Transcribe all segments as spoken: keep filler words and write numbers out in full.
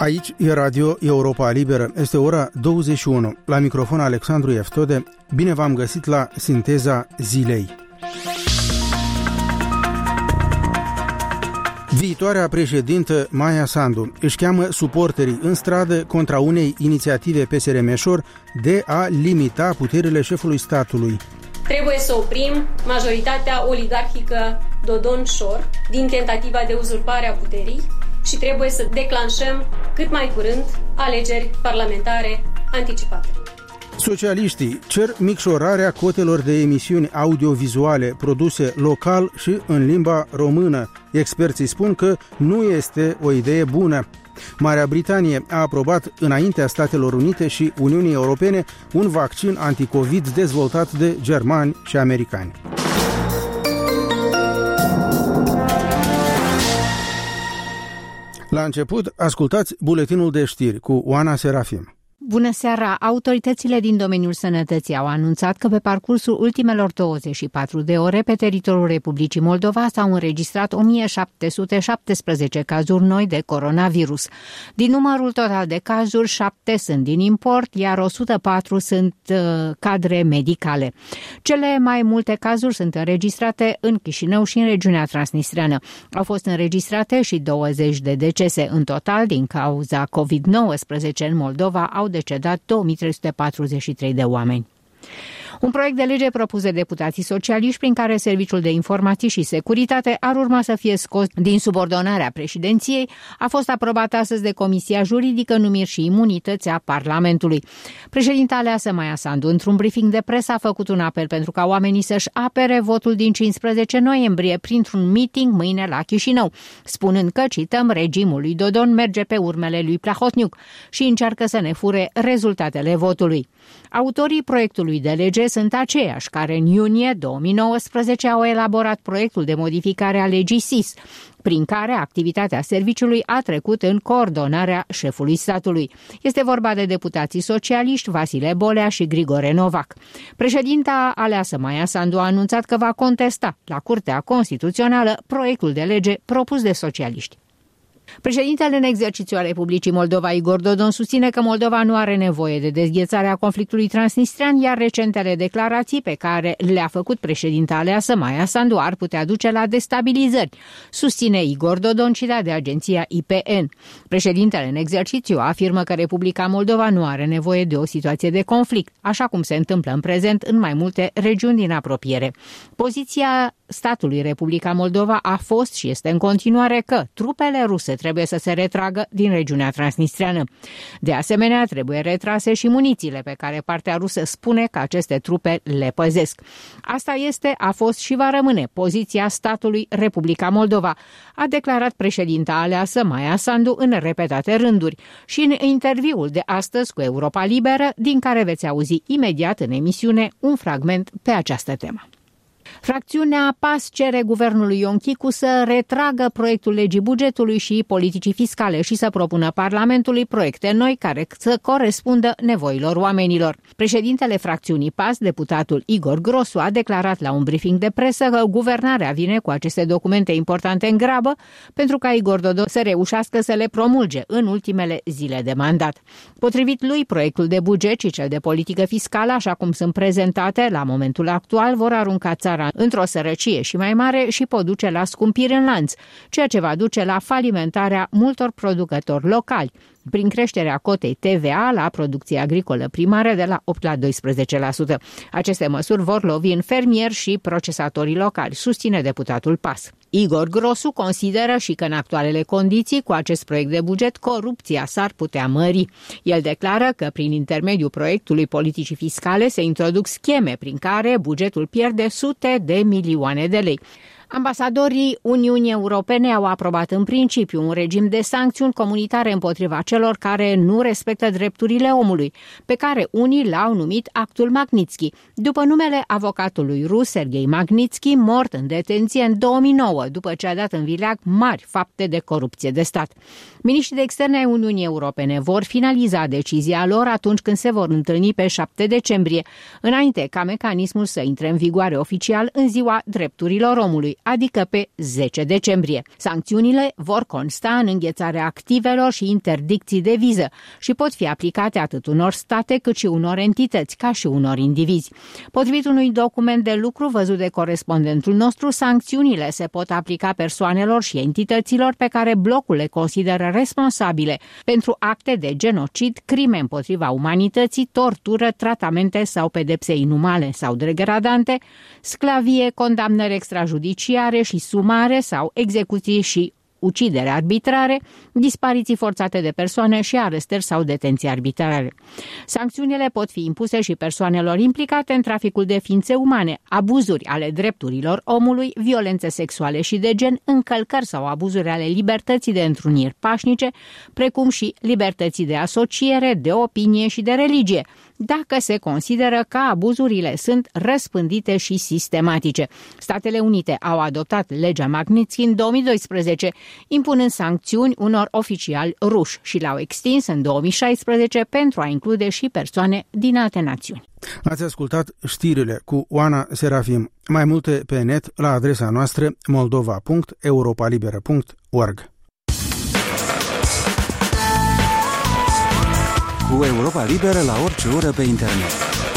Aici e Radio Europa Liberă. Este ora douăzeci și unu. La microfon Alexandru Eftode. Bine v-am găsit la Sinteza Zilei. Viitoarea președintă Maia Sandu își cheamă suporterii în stradă contra unei inițiative P S R Meșor de a limita puterile șefului statului. Trebuie să oprim majoritatea oligarhică Dodon-Șor din tentativa de uzurpare a puterii și trebuie să declanșăm cât mai curând alegeri parlamentare anticipate. Socialiștii cer micșorarea cotelor de emisiuni audiovizuale produse local și în limba română. Experții spun că nu este o idee bună. Marea Britanie a aprobat înaintea Statelor Unite și Uniunii Europene un vaccin anticovid dezvoltat de germani și americani. La început, ascultați buletinul de știri cu Oana Serafim. Bună seara! Autoritățile din domeniul sănătății au anunțat că pe parcursul ultimelor douăzeci și patru de ore pe teritoriul Republicii Moldova s-au înregistrat o mie șapte sute șaptesprezece cazuri noi de coronavirus. Din numărul total de cazuri, șapte sunt din import, iar o sută patru sunt uh, cadre medicale. Cele mai multe cazuri sunt înregistrate în Chișinău și în regiunea Transnistreană. Au fost înregistrate și douăzeci de decese. În total, din cauza covid nouăsprezece în Moldova, au decedat două mii trei sute patruzeci și trei de oameni. Un proiect de lege propus de deputații socialiști prin care Serviciul de Informații și Securitate ar urma să fie scos din subordonarea președinției a fost aprobat astăzi de Comisia Juridică, Numiri și Imunități a Parlamentului. Președinta aleasă Maia Sandu, într-un briefing de presă, a făcut un apel pentru ca oamenii să-și apere votul din cincisprezece noiembrie printr-un meeting mâine la Chișinău, spunând că, cităm, regimul lui Dodon merge pe urmele lui Plahotniuc și încearcă să ne fure rezultatele votului. Autorii proiectului de lege sunt aceiași care în iunie două mii nouăsprezece au elaborat proiectul de modificare a legii S I S, prin care activitatea serviciului a trecut în coordonarea șefului statului. Este vorba de deputații socialiști Vasile Bolea și Grigore Novac. Președinta aleasă Maia Sandu a anunțat că va contesta la Curtea Constituțională proiectul de lege propus de socialiști. Președintele în exercițiu al Republicii Moldova, Igor Dodon, susține că Moldova nu are nevoie de dezghețarea conflictului transnistrean, iar recentele declarații pe care le-a făcut președinta aleasă Maia Sandu ar putea duce la destabilizări, susține Igor Dodon, citat de agenția I P N. Președintele în exercițiu afirmă că Republica Moldova nu are nevoie de o situație de conflict, așa cum se întâmplă în prezent în mai multe regiuni din apropiere. Poziția statului Republica Moldova a fost și este în continuare că trupele ruse trebuie să se retragă din regiunea transnistreană. De asemenea, trebuie retrase și munițiile pe care partea rusă spune că aceste trupe le păzesc. Asta este, a fost și va rămâne poziția statului Republica Moldova, a declarat președinta aleasă Maia Sandu în repetate rânduri și în interviul de astăzi cu Europa Liberă, din care veți auzi imediat în emisiune un fragment pe această temă. Fracțiunea P A S cere guvernului Ion Chicu să retragă proiectul legii bugetului și politicii fiscale și să propună Parlamentului proiecte noi care să corespundă nevoilor oamenilor. Președintele fracțiunii P A S, deputatul Igor Grosu, a declarat la un briefing de presă că guvernarea vine cu aceste documente importante în grabă pentru ca Igor Dodon să reușească să le promulge în ultimele zile de mandat. Potrivit lui, proiectul de buget și cel de politică fiscală, așa cum sunt prezentate la momentul actual, vor arunca țara într-o sărăcie și mai mare și pot duce la scumpiri în lanț, ceea ce va duce la falimentarea multor producători locali, prin creșterea cotei T V A la producția agricolă primară de la opt la doisprezece la sută. Aceste măsuri vor lovi în fermieri și procesatorii locali, susține deputatul P A S. Igor Grosu consideră și că în actualele condiții, cu acest proiect de buget, corupția s-ar putea mări. El declară că prin intermediul proiectului politicii fiscale se introduc scheme prin care bugetul pierde sute de milioane de lei. Ambasadorii Uniunii Europene au aprobat în principiu un regim de sancțiuni comunitare împotriva celor care nu respectă drepturile omului, pe care unii l-au numit actul Magnitsky, după numele avocatului rus Serghei Magnitsky, mort în detenție în două mii nouă, după ce a dat în vileag mari fapte de corupție de stat. Miniștrii de externe ai Uniunii Europene vor finaliza decizia lor atunci când se vor întâlni pe șapte decembrie, înainte ca mecanismul să intre în vigoare oficial în ziua drepturilor omului, adică pe zece decembrie. Sancțiunile vor consta în înghețarea activelor și interdicții de viză și pot fi aplicate atât unor state cât și unor entități, ca și unor indivizi. Potrivit unui document de lucru văzut de corespondentul nostru, sancțiunile se pot aplica persoanelor și entităților pe care blocul le consideră responsabile pentru acte de genocid, crime împotriva umanității, tortură, tratamente sau pedepse inumane sau degradante, sclavie, condamnări extrajudiciare și sumare sau execuții și ucidere arbitrare, dispariții forțate de persoane și arestări sau detenții arbitrare. Sancțiunile pot fi impuse și persoanelor implicate în traficul de ființe umane, abuzuri ale drepturilor omului, violențe sexuale și de gen, încălcări sau abuzuri ale libertății de întruniri pașnice, precum și libertății de asociere, de opinie și de religie, dacă se consideră că abuzurile sunt răspândite și sistematice. Statele Unite au adoptat legea Magnitsky în două mii doisprezece, impunând sancțiuni unor oficiali ruși și le-au extins în două mii șaisprezece pentru a include și persoane din alte națiuni. Ați ascultat știrile cu Oana Serafim. Mai multe pe net la adresa noastră moldova punct europa liberă punct org. Cu Europa Liberă la orice oră pe internet.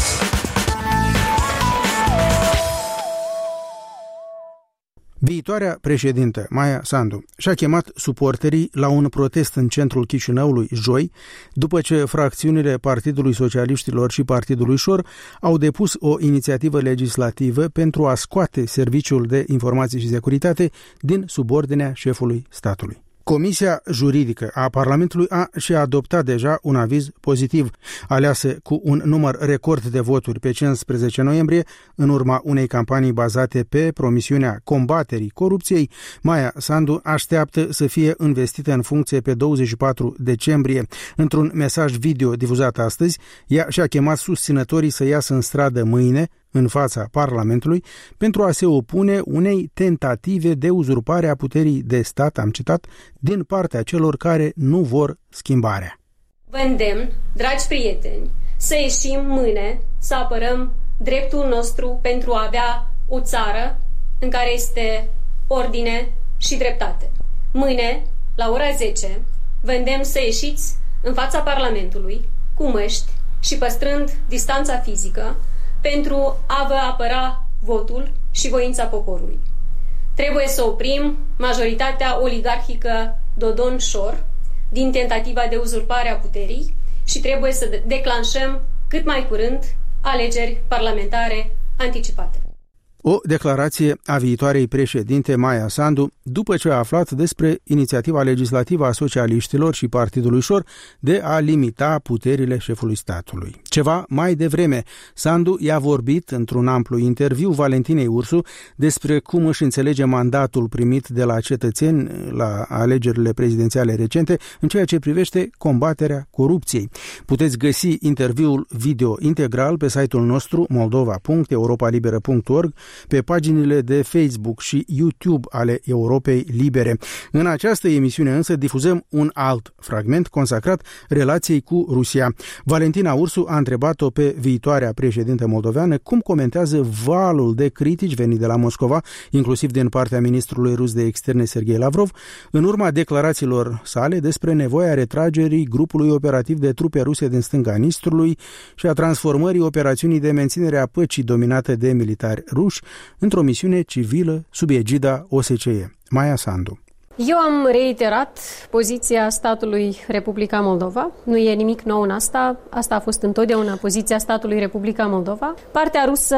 Viitoarea președintă, Maia Sandu, și-a chemat suporterii la un protest în centrul Chișinăului joi, după ce fracțiunile Partidului Socialiștilor și Partidului Șor au depus o inițiativă legislativă pentru a scoate Serviciul de Informații și Securitate din subordinea șefului statului. Comisia juridică a Parlamentului a și adoptat deja un aviz pozitiv, aleasă cu un număr record de voturi pe cincisprezece noiembrie, în urma unei campanii bazate pe promisiunea combaterii corupției. Maia Sandu așteaptă să fie investită în funcție pe douăzeci și patru decembrie. Într-un mesaj video difuzat astăzi, ea și-a chemat susținătorii să iasă în stradă mâine, în fața Parlamentului, pentru a se opune unei tentative de uzurpare a puterii de stat, am citat, din partea celor care nu vor schimbarea. Vă îndemn, dragi prieteni, să ieșim mâine să apărăm dreptul nostru pentru a avea o țară în care este ordine și dreptate. Mâine, la ora zece, vă îndemn să ieșiți în fața Parlamentului cu măști și păstrând distanța fizică, pentru a vă apăra votul și voința poporului. Trebuie să oprim majoritatea oligarhică Dodon-Șor din tentativa de uzurpare a puterii și trebuie să declanșăm cât mai curând alegeri parlamentare anticipate. O declarație a viitoarei președinte Maia Sandu după ce a aflat despre inițiativa legislativă a socialiștilor și Partidului Șor de a limita puterile șefului statului. Ceva mai devreme, Sandu i-a vorbit într-un amplu interviu Valentinei Ursu despre cum își înțelege mandatul primit de la cetățeni la alegerile prezidențiale recente în ceea ce privește combaterea corupției. Puteți găsi interviul video integral pe site-ul nostru moldova punct europa liberă punct org, pe paginile de Facebook și YouTube ale Europei Libere. În această emisiune însă difuzăm un alt fragment consacrat relației cu Rusia. Valentina Ursu a întrebat-o pe viitoarea președintă moldoveană cum comentează valul de critici venit de la Moscova, inclusiv din partea ministrului rus de externe Sergei Lavrov, în urma declarațiilor sale despre nevoia retragerii grupului operativ de trupe ruse din stânga Nistrului și a transformării operațiunii de menținere a păcii dominate de militari ruși într-o misiune civilă sub egida O S C E. Maia Sandu. Eu am reiterat poziția statului Republica Moldova. Nu e nimic nou în asta. Asta a fost întotdeauna poziția statului Republica Moldova. Partea rusă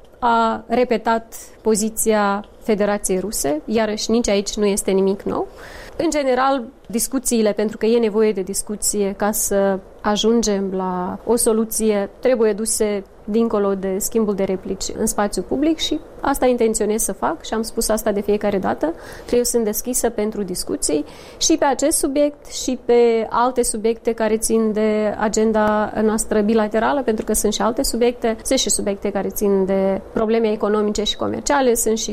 a repetat poziția Federației Ruse, iarăși nici aici nu este nimic nou. În general, discuțiile, pentru că e nevoie de discuție ca să ajungem la o soluție, trebuie duse dincolo de schimbul de replici în spațiu public și asta intenționez să fac și am spus asta de fiecare dată, că eu sunt deschisă pentru discuții și pe acest subiect și pe alte subiecte care țin de agenda noastră bilaterală, pentru că sunt și alte subiecte, sunt și subiecte care țin de probleme economice și comerciale, sunt și subiecte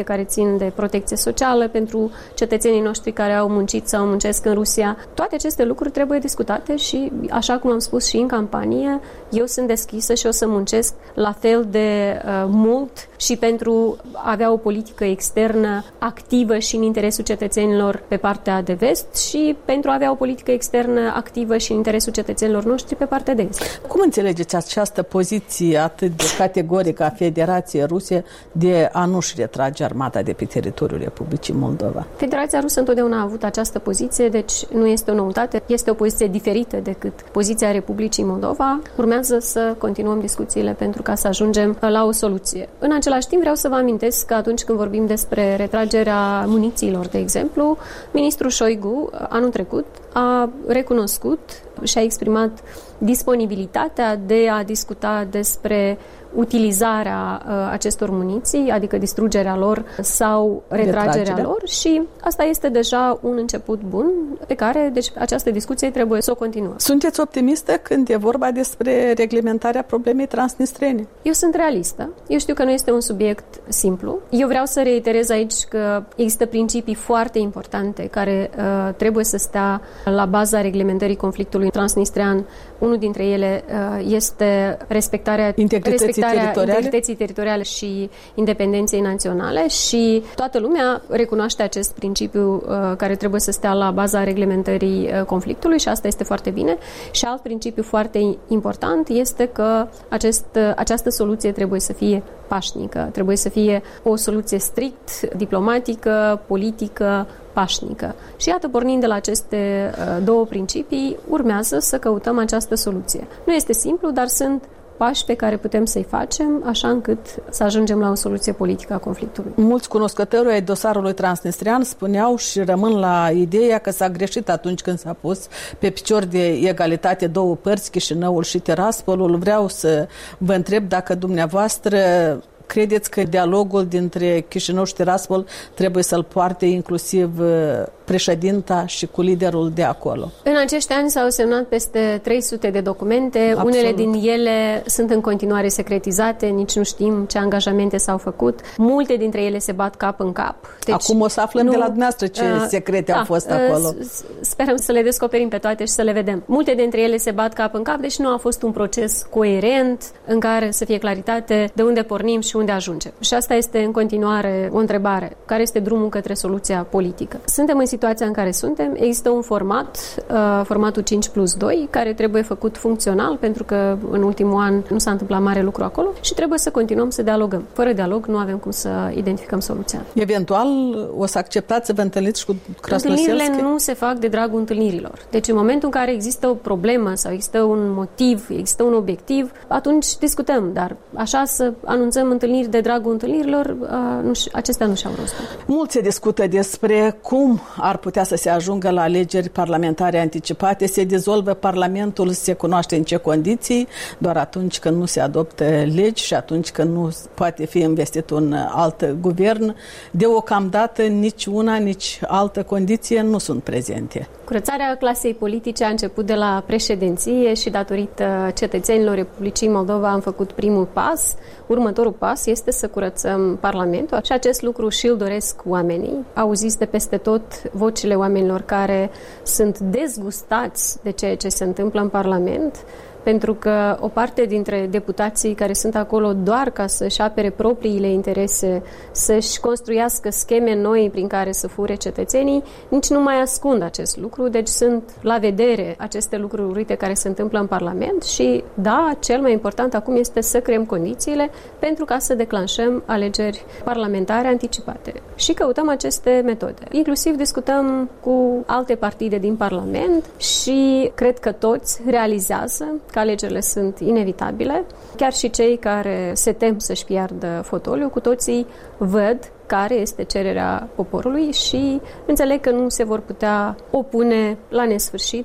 care țin de protecție socială pentru cetățenii noștri care au muncit sau muncesc în Rusia. Toate aceste lucruri trebuie discutate și, așa cum am spus și în campanie, eu sunt deschisă și o să muncesc la fel de uh, mult și pentru a avea o politică externă activă și în interesul cetățenilor pe partea de vest și pentru a avea o politică externă activă și în interesul cetățenilor noștri pe partea de est. Cum înțelegeți această poziție atât de categorică a Federației Ruse de a nu-și retrage armata de pe teritoriul Republicii Moldova? Federația Rusă întotdeauna a avut această poziție, deci nu este o noutate, este o poziție diferită decât poziția Republicii Moldova. Urmează să continuăm discuțiile pentru ca să ajungem la o soluție. În același timp vreau să vă amintesc că atunci când vorbim despre retragerea munițiilor, de exemplu, ministrul Șoigu anul trecut a recunoscut și a exprimat disponibilitatea de a discuta despre utilizarea uh, acestor muniții, adică distrugerea lor sau retragerea Retragerea. lor și asta este deja un început bun pe care, deci, această discuție trebuie să o continuăm. Sunteți optimistă când e vorba despre reglementarea problemei transnistrene? Eu sunt realistă. Eu știu că nu este un subiect simplu. Eu vreau să reiterez aici că există principii foarte importante care uh, trebuie să stea la baza reglementării conflictului transnistrean. Unul dintre ele uh, este respectarea integrității respectarea teritoriale? integrității teritoriale și independenței naționale și toată lumea recunoaște acest principiu uh, care trebuie să stea la baza reglementării uh, conflictului și asta este foarte bine. Și alt principiu foarte important este că acest, uh, această soluție trebuie să fie pașnică, trebuie să fie o soluție strict diplomatică, politică, pașnică. Și iată, pornind de la aceste uh, două principii, urmează să căutăm această soluție. Nu este simplu, dar sunt pași pe care putem să-i facem, așa încât să ajungem la o soluție politică a conflictului. Mulți cunoscători ai dosarului transnistrian spuneau și rămân la ideea că s-a greșit atunci când s-a pus pe picior de egalitate două părți, Chișinăul și Tiraspolul. Vreau să vă întreb dacă dumneavoastră credeți că dialogul dintre Chișinău și Tiraspol trebuie să-l poarte inclusiv președinta și cu liderul de acolo? În acești ani s-au semnat peste trei sute de documente. Absolut. Unele din ele sunt în continuare secretizate, nici nu știm ce angajamente s-au făcut. Multe dintre ele se bat cap în cap. Deci, acum o să aflăm nu, de la dumneavoastră ce uh, secrete da, au fost acolo. Sperăm să le descoperim pe toate și să le vedem. Multe dintre ele se bat cap în cap, deci nu a fost un proces coerent în care să fie claritate de unde pornim și unde ajungem. Și asta este în continuare o întrebare. Care este drumul către soluția politică? Suntem în situația în care suntem. Există un format, uh, formatul cinci plus doi, care trebuie făcut funcțional, pentru că în ultimul an nu s-a întâmplat mare lucru acolo și trebuie să continuăm să dialogăm. Fără dialog nu avem cum să identificăm soluția. Eventual o să acceptați să vă întâlniți și cu Krasnoselski? Întâlnirile nu se fac de dragul întâlnirilor. Deci în momentul în care există o problemă sau există un motiv, există un obiectiv, atunci discutăm, dar așa să anunțăm întâlniri de dragul întâlnirilor, nu, acestea nu și-au rostul. Mult se discută despre cum ar putea să se ajungă la alegeri parlamentare anticipate, se dizolvă Parlamentul, se cunoaște în ce condiții, doar atunci când nu se adoptă legi și atunci când nu poate fi investit un alt guvern. Deocamdată nici una, nici altă condiție nu sunt prezente. Curățarea clasei politice a început de la președinție și datorită cetățenilor Republicii Moldova am făcut primul pas. Următorul pas este să curățăm Parlamentul și acest lucru și îl doresc oamenii. Auziți de peste tot vocile oamenilor care sunt dezgustați de ceea ce se întâmplă în Parlament, pentru că o parte dintre deputații care sunt acolo doar ca să-și apere propriile interese, să-și construiască scheme noi prin care să fure cetățenii, nici nu mai ascund acest lucru, deci sunt la vedere aceste lucruri urâte care se întâmplă în Parlament și, da, cel mai important acum este să creăm condițiile pentru ca să declanșăm alegeri parlamentare anticipate. Și căutăm aceste metode. Inclusiv discutăm cu alte partide din Parlament și cred că toți realizează că alegerile sunt inevitabile. Chiar și cei care se tem să-și piardă fotoliu, cu toții văd care este cererea poporului și înțeleg că nu se vor putea opune la nesfârșit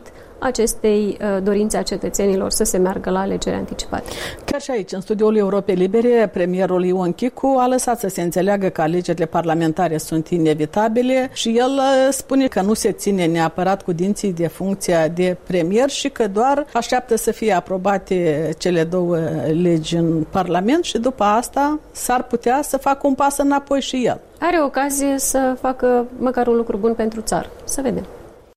acestei dorințe a cetățenilor să se meargă la alegeri anticipate. Chiar și aici, în studioul Europei Libere, premierul Ion Chicu a lăsat să se înțeleagă că alegerile parlamentare sunt inevitabile și el spune că nu se ține neapărat cu dinții de funcția de premier și că doar așteaptă să fie aprobate cele două legi în Parlament și după asta s-ar putea să facă un pas înapoi și el. Are ocazie să facă măcar un lucru bun pentru țară. Să vedem.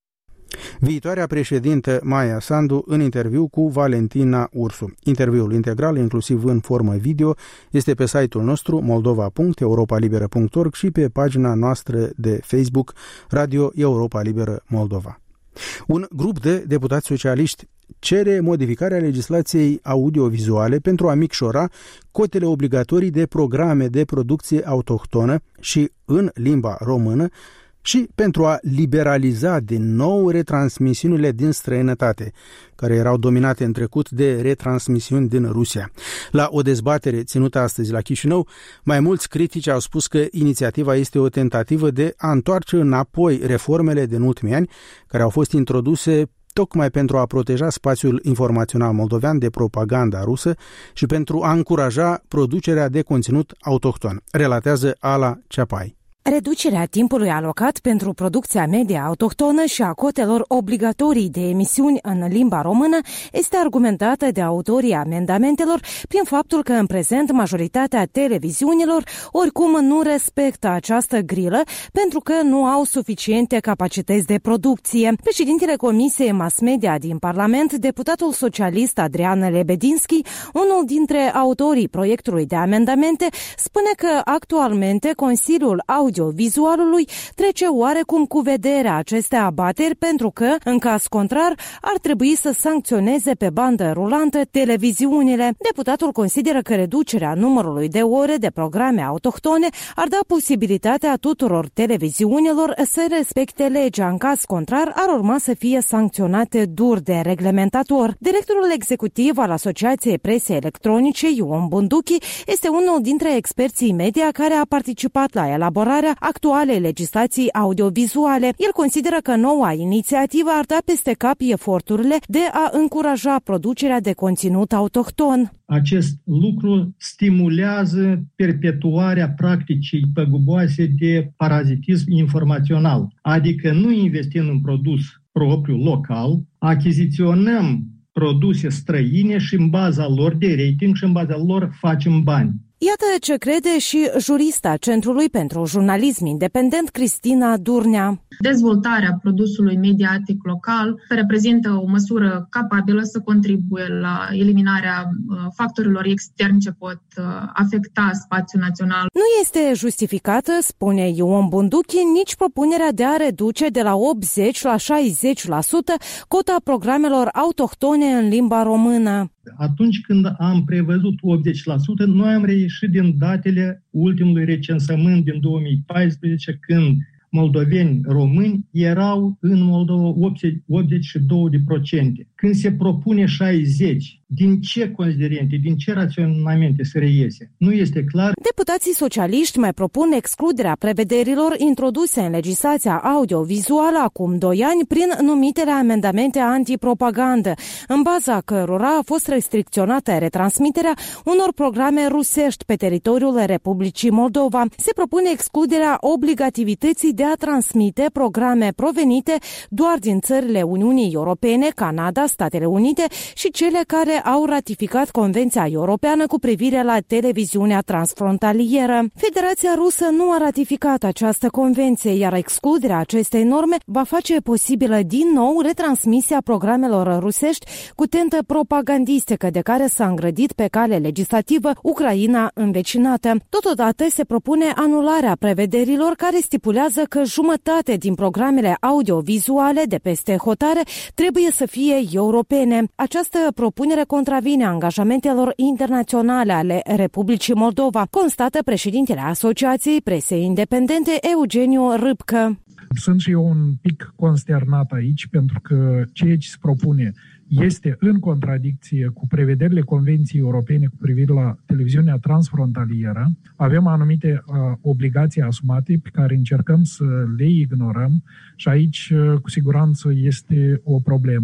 Viitoarea președintă Maia Sandu în interviu cu Valentina Ursu. Interviul integral, inclusiv în formă video, este pe site-ul nostru moldova punct europa liberă punct org și pe pagina noastră de Facebook Radio Europa Liberă Moldova. Un grup de deputați socialiști cere modificarea legislației audiovizuale pentru a micșora cotele obligatorii de programe de producție autohtonă și în limba română și pentru a liberaliza din nou retransmisiunile din străinătate, care erau dominate în trecut de retransmisiuni din Rusia. La o dezbatere ținută astăzi la Chișinău, mai mulți critici au spus că inițiativa este o tentativă de a întoarce înapoi reformele din ultimii ani, care au fost introduse tocmai pentru a proteja spațiul informațional moldovean de propaganda rusă și pentru a încuraja producerea de conținut autohton, relatează Ala Ceapai. Reducerea timpului alocat pentru producția media autohtonă și a cotelor obligatorii de emisiuni în limba română este argumentată de autorii amendamentelor prin faptul că în prezent majoritatea televiziunilor oricum nu respectă această grilă pentru că nu au suficiente capacități de producție. Președintele Comisiei Mass Media din Parlament, deputatul socialist Adrian Lebedinski, unul dintre autorii proiectului de amendamente, spune că actualmente Consiliul Audio Vizualului trece oarecum cu vederea aceste abateri pentru că, în caz contrar, ar trebui să sancționeze pe bandă rulantă televiziunile. Deputatul consideră că reducerea numărului de ore de programe autohtone ar da posibilitatea tuturor televiziunilor să respecte legea. În caz contrar, ar urma să fie sancționate dur de reglementator. Directorul executiv al Asociației Presei Electronice, Ion Bunduchi, este unul dintre experții media care a participat la elaborarea actualei legislații audiovizuale. El consideră că noua inițiativă ar da peste cap eforturile de a încuraja producerea de conținut autohton. Acest lucru stimulează perpetuarea practicii păguboase de parazitism informațional, adică nu investim în produs propriu local, achiziționăm produse străine și în baza lor de rating și în baza lor facem bani. Iată ce crede și jurista Centrului pentru Jurnalism Independent, Cristina Durnea. Dezvoltarea produsului mediatic local reprezintă o măsură capabilă să contribuie la eliminarea factorilor externi ce pot afecta spațiul național. Nu este justificată, spune Ion Bunduchi, nici propunerea de a reduce de la optzeci la șaizeci la sută cota programelor autohtone în limba română. Atunci când am prevăzut optzeci la sută, noi am reieșit din datele ultimului recensământ din două mii paisprezece, când moldoveni români erau în Moldova optzeci și doi la sută. Când se propune șaizeci, din ce considerente, din ce raționamente se reiese? Nu este clar. Deputații socialiști mai propun excluderea prevederilor introduse în legislația audiovizuală acum doi ani prin numitele amendamente antipropagandă, în baza cărora a fost restricționată retransmiterea unor programe rusești pe teritoriul Republicii Moldova. Se propune excluderea obligativității de a transmite programe provenite doar din țările Uniunii Europene, Canada, Statele Unite și cele care au ratificat Convenția Europeană cu privire la televiziunea transfrontalieră. Federația Rusă nu a ratificat această convenție, iar excluderea acestei norme va face posibilă din nou retransmisia programelor rusești cu tentă propagandistică de care s-a îngrădit pe cale legislativă Ucraina învecinată. Totodată se propune anularea prevederilor care stipulează că jumătate din programele audiovizuale de peste hotare trebuie să fie europene. Această propunere contravine angajamentelor internaționale ale Republicii Moldova, constată președintele Asociației Presei Independente, Eugeniu Râpcă. Sunt și eu un pic consternat aici, pentru că ceea ce se propune este în contradicție cu prevederile Convenției Europene cu privire la televiziunea transfrontalieră. Avem anumite uh, obligații asumate pe care încercăm să le ignorăm și aici uh, cu siguranță este o problemă.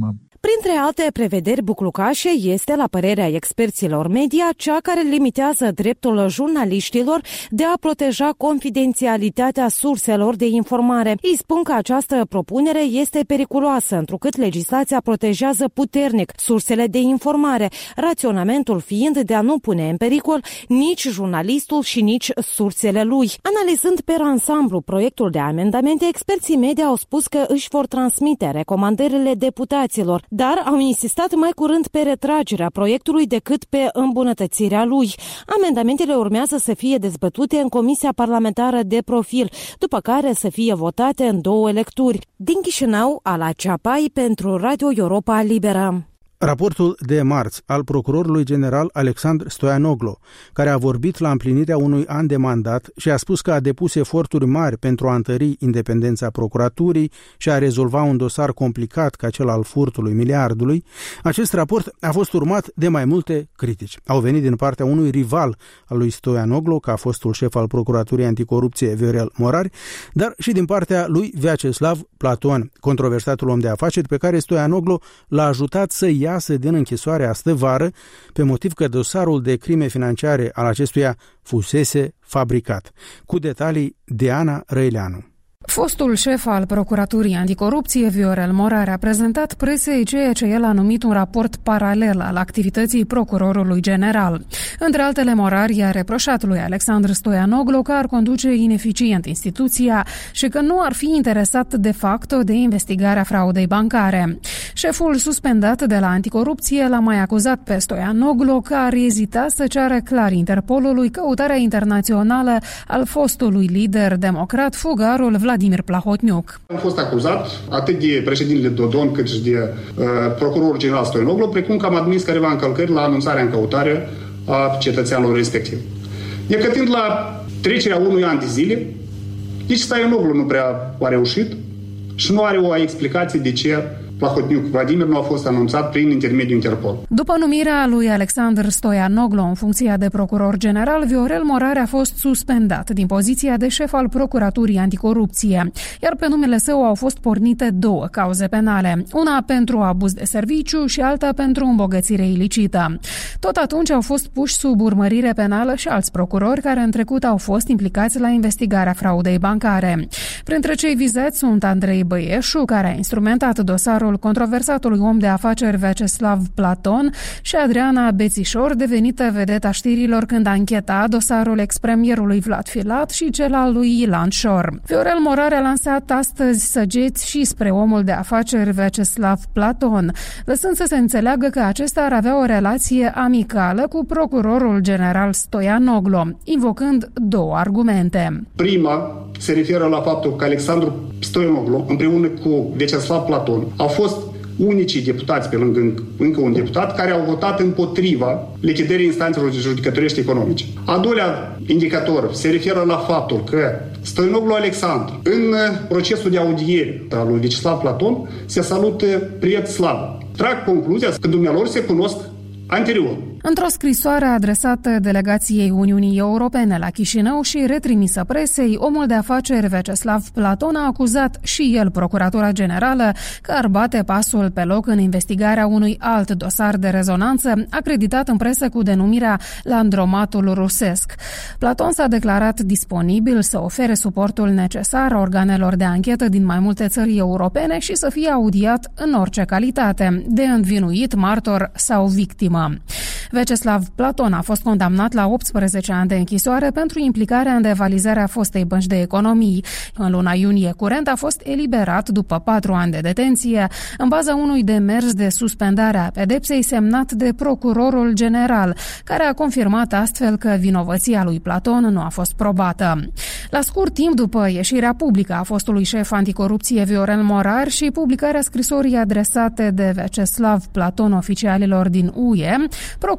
Printre alte prevederi buclucașe este, la părerea experților media, cea care limitează dreptul jurnaliștilor de a proteja confidențialitatea surselor de informare. Ei spun că această propunere este periculoasă, întrucât legislația protejează puternic sursele de informare, raționamentul fiind de a nu pune în pericol nici jurnalistul și nici sursele lui. Analizând per ansamblu proiectul de amendamente, experții media au spus că își vor transmite recomandările deputaților, dar au insistat mai curând pe retragerea proiectului decât pe îmbunătățirea lui. Amendamentele urmează să fie dezbătute în Comisia Parlamentară de Profil, după care să fie votate în două lecturi. Din Chișinău, Ala Ceapai pentru Radio Europa Liberă. Raportul de marți al procurorului general Alexandru Stoianoglo, care a vorbit la împlinirea unui an de mandat și a spus că a depus eforturi mari pentru a întări independența procuraturii și a rezolva un dosar complicat ca cel al furtului miliardului, acest raport a fost urmat de mai multe critici. Au venit din partea unui rival al lui Stoianoglo, ca fostul șef al Procuraturii Anticorupție Viorel Morar, dar și din partea lui Vyacheslav Platon, controversatul om de afaceri pe care Stoianoglo l-a ajutat să ia din închisoare astă vară, pe motiv că dosarul de crime financiare al acestuia fusese fabricat. Cu detalii, Diana Răileanu. Fostul șef al Procuraturii Anticorupție, Viorel Morar, a prezentat presei ceea ce el a numit un raport paralel al activității procurorului general. Între altele, Morar i-a reproșat lui Alexandru Stoianoglo că ar conduce ineficient instituția și că nu ar fi interesat de facto de investigarea fraudei bancare. Șeful suspendat de la Anticorupție l-a mai acuzat pe Stoianoglo că ar ezita să ceară clar Interpolului căutarea internațională al fostului lider democrat, fugarul Vladimir Vladimir Plahotniuc. Am fost acuzat atât de președintele Dodon cât și de uh, procurorul general Stoianoglo, precum că am admis careva încălcări la anunțarea în căutare a cetățeanului respectiv. Necătind la trecerea unui an de zile, nici Stoianoglo nu prea a reușit și nu are o explicație de ce Plahotniuc Vladimir nu a fost anunțat prin intermediul Interpol. După numirea lui Alexandru Stoianoglo în funcția de procuror general, Viorel Morar a fost suspendat din poziția de șef al Procuraturii Anticorupție, iar pe numele său au fost pornite două cauze penale, una pentru abuz de serviciu și alta pentru îmbogățire ilicită. Tot atunci au fost puși sub urmărire penală și alți procurori care în trecut au fost implicați la investigarea fraudei bancare. Printre cei vizați sunt Andrei Băieșu, care a instrumentat dosarul controversatului om de afaceri Vyacheslav Platon, și Adriana Bețișor, devenită vedeta știrilor când ancheta dosarul ex-premierului Vlad Filat și cel al lui Ilan Șor. Viorel Morar a lansat astăzi săgeți și spre omul de afaceri Vyacheslav Platon, lăsând să se înțeleagă că acesta ar avea o relație amicală cu procurorul general Stoianoglo, invocând două argumente. Prima se referă la faptul că Alexandru Stoianoglo, împreună cu Vyacheslav Platon, au fost unicii deputați, pe lângă încă un deputat, care au votat împotriva lichidării instanțelor judecătorești economice. A doilea indicator se referă la faptul că Stoianoglo Alexandru, în procesul de audiere al lui Vyacheslav Platon, se salută priet slavă. Trag concluzia că dumnealor se cunosc anterior. Într-o scrisoare adresată delegației Uniunii Europene la Chișinău și retrimisă presei, omul de afaceri Vyacheslav Platon a acuzat și el Procuratura Generală că ar bate pasul pe loc în investigarea unui alt dosar de rezonanță, acreditat în presă cu denumirea Landromatul rusesc. Platon s-a declarat disponibil să ofere suportul necesar organelor de anchetă din mai multe țări europene și să fie audiat în orice calitate, de învinuit, martor sau victimă. Vyacheslav Platon a fost condamnat la optsprezece ani de închisoare pentru implicarea în devalizarea fostei bănci de economii. În luna iunie curent a fost eliberat după patru ani de detenție, în baza unui demers de suspendare a pedepsei semnat de procurorul general, care a confirmat astfel că vinovăția lui Platon nu a fost probată. La scurt timp după ieșirea publică a fostului șef anticorupție Viorel Morar și publicarea scrisorii adresate de Vyacheslav Platon oficialilor din U E, procurorul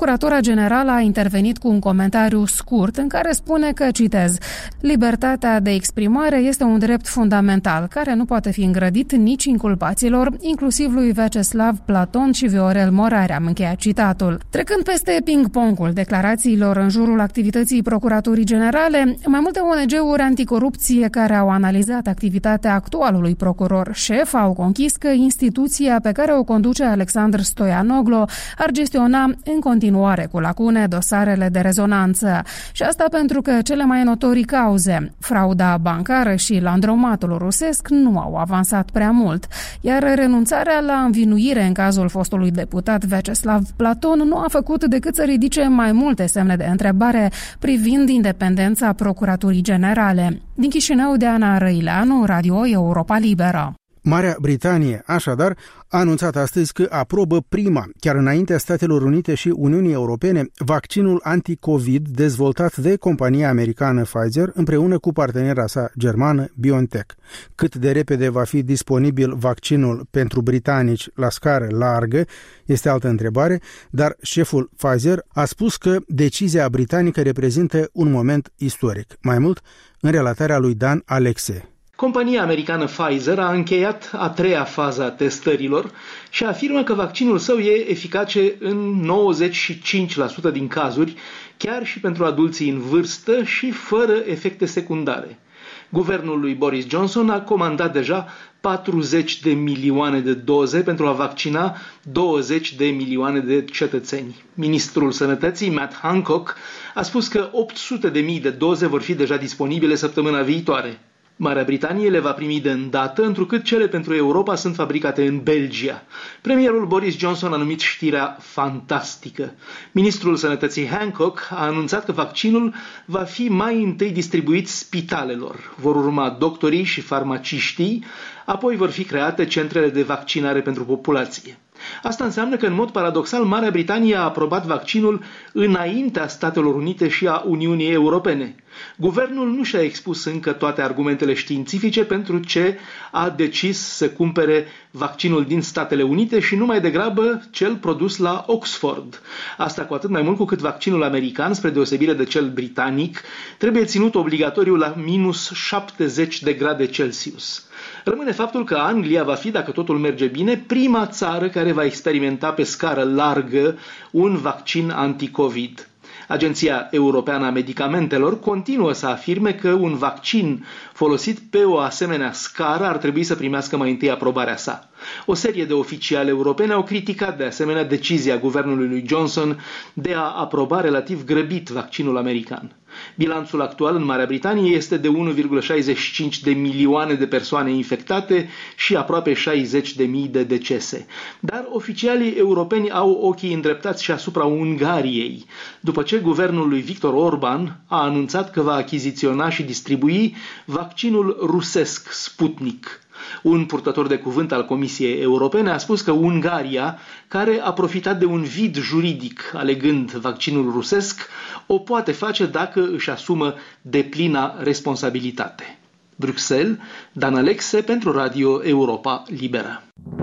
Procuratura Generală a intervenit cu un comentariu scurt în care spune că, citez, libertatea de exprimare este un drept fundamental care nu poate fi îngrădit nici inculpaților, inclusiv lui Vyacheslav Platon și Viorel Moraria, am încheiat citatul. Trecând peste ping-pongul declarațiilor în jurul activității Procuraturii Generale, mai multe O N G-uri anticorupție care au analizat activitatea actualului procuror șef au conchis că instituția pe care o conduce Alexandru Stoianoglo ar gestiona în continuare cu lacune dosarele de rezonanță. Și asta pentru că cele mai notorii cauze, frauda bancară și landromatul rusesc, nu au avansat prea mult, iar renunțarea la învinuire în cazul fostului deputat Vyacheslav Platon nu a făcut decât să ridice mai multe semne de întrebare privind independența Procuraturii Generale. Din Chișinău, Diana Răileanu, Radio Europa Liberă. Marea Britanie, așadar, a anunțat astăzi că aprobă prima, chiar înaintea Statelor Unite și Uniunii Europene, vaccinul anti-COVID dezvoltat de compania americană Pfizer împreună cu partenera sa germană BioNTech. Cât de repede va fi disponibil vaccinul pentru britanici la scară largă este altă întrebare, dar șeful Pfizer a spus că decizia britanică reprezintă un moment istoric. Mai mult, în relatarea lui Dan Alexe. Compania americană Pfizer a încheiat a treia fază a testărilor și afirmă că vaccinul său e eficace în nouăzeci și cinci la sută din cazuri, chiar și pentru adulții în vârstă și fără efecte secundare. Guvernul lui Boris Johnson a comandat deja patruzeci de milioane de doze pentru a vaccina douăzeci de milioane de cetățeni. Ministrul Sănătății, Matt Hancock, a spus că opt sute de mii de doze vor fi deja disponibile săptămâna viitoare. Marea Britanie le va primi de îndată, întrucât cele pentru Europa sunt fabricate în Belgia. Premierul Boris Johnson a numit știrea fantastică. Ministrul Sănătății Hancock a anunțat că vaccinul va fi mai întâi distribuit spitalelor. Vor urma doctorii și farmaciștii, apoi vor fi create centrele de vaccinare pentru populație. Asta înseamnă că, în mod paradoxal, Marea Britanie a aprobat vaccinul înaintea Statelor Unite și a Uniunii Europene. Guvernul nu și-a expus încă toate argumentele științifice pentru ce a decis să cumpere vaccinul din Statele Unite și nu mai degrabă cel produs la Oxford. Asta cu atât mai mult cu cât vaccinul american, spre deosebire de cel britanic, trebuie ținut obligatoriu la minus șaptezeci de grade Celsius. Rămâne faptul că Anglia va fi, dacă totul merge bine, prima țară care va experimenta pe scară largă un vaccin anti-COVID. Agenția Europeană a Medicamentelor continuă să afirme că un vaccin folosit pe o asemenea scară ar trebui să primească mai întâi aprobarea sa. O serie de oficiali europeni au criticat de asemenea decizia guvernului lui Johnson de a aproba relativ grăbit vaccinul american. Bilanțul actual în Marea Britanie este de unu virgulă șaizeci și cinci de milioane de persoane infectate și aproape șaizeci de mii de decese. Dar oficialii europeni au ochii îndreptați și asupra Ungariei, după ce guvernul lui Viktor Orban a anunțat că va achiziționa și distribui vaccinul rusesc Sputnik. Un purtător de cuvânt al Comisiei Europene a spus că Ungaria, care a profitat de un vid juridic alegând vaccinul rusesc, o poate face dacă își asumă deplina responsabilitate. Bruxelles, Dan Alexe pentru Radio Europa Liberă.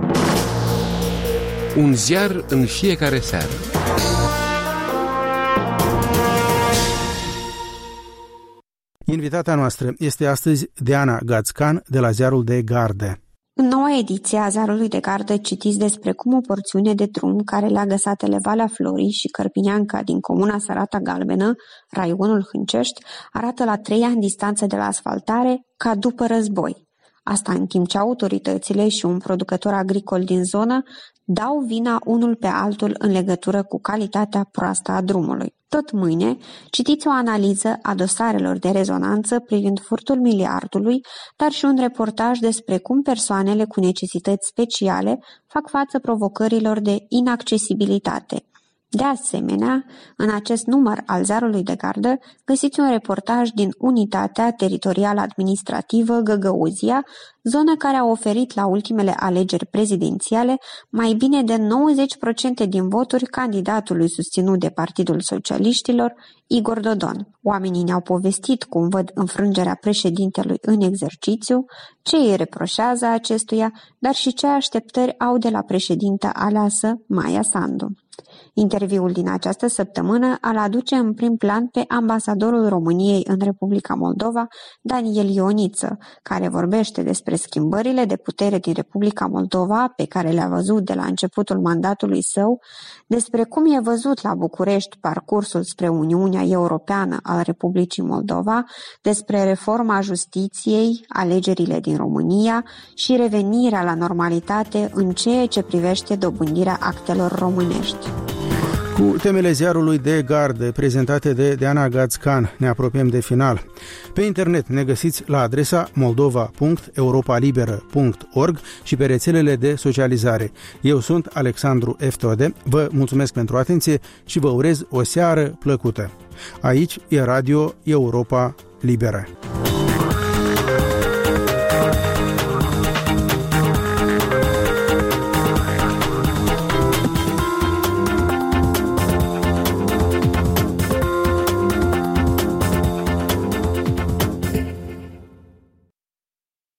Un ziar în fiecare seară. Invitata noastră este astăzi Diana Gazcan de la Ziarul de Gardă. În noua ediție a Ziarului de Gardă citiți despre cum o porțiune de drum care leagă satele Valea Florii și Cărpineanca din comuna Sărata Galbenă, raionul Hâncești, arată la trei ani distanță de la asfaltare ca după război. Asta în timp ce autoritățile și un producător agricol din zonă dau vina unul pe altul în legătură cu calitatea proastă a drumului. Tot mâine, citiți o analiză a dosarelor de rezonanță privind furtul miliardului, dar și un reportaj despre cum persoanele cu necesități speciale fac față provocărilor de inaccesibilitate. De asemenea, în acest număr al Ziarului de Gardă găsiți un reportaj din Unitatea Teritorială Administrativă Găgăuzia, zonă care a oferit la ultimele alegeri prezidențiale mai bine de nouăzeci la sută din voturi candidatului susținut de Partidul Socialiștilor, Igor Dodon. Oamenii ne-au povestit cum văd înfrângerea președintelui în exercițiu, ce îi reproșează acestuia, dar și ce așteptări au de la președinta aleasă Maia Sandu. Interviul din această săptămână îl aduce în prim plan pe ambasadorul României în Republica Moldova, Daniel Ioniță, care vorbește despre schimbările de putere din Republica Moldova pe care le-a văzut de la începutul mandatului său, despre cum e văzut la București parcursul spre Uniunea Europeană al Republicii Moldova, despre reforma justiției, alegerile din România și revenirea la normalitate în ceea ce privește dobândirea actelor românești. Cu temele ziarului de gardă prezentate de Deana Gazcan ne apropiem de final. Pe internet ne găsiți la adresa moldova punct europa liberă punct org și pe rețelele de socializare. Eu sunt Alexandru Eftode, vă mulțumesc pentru atenție și vă urez o seară plăcută. Aici e Radio Europa Liberă.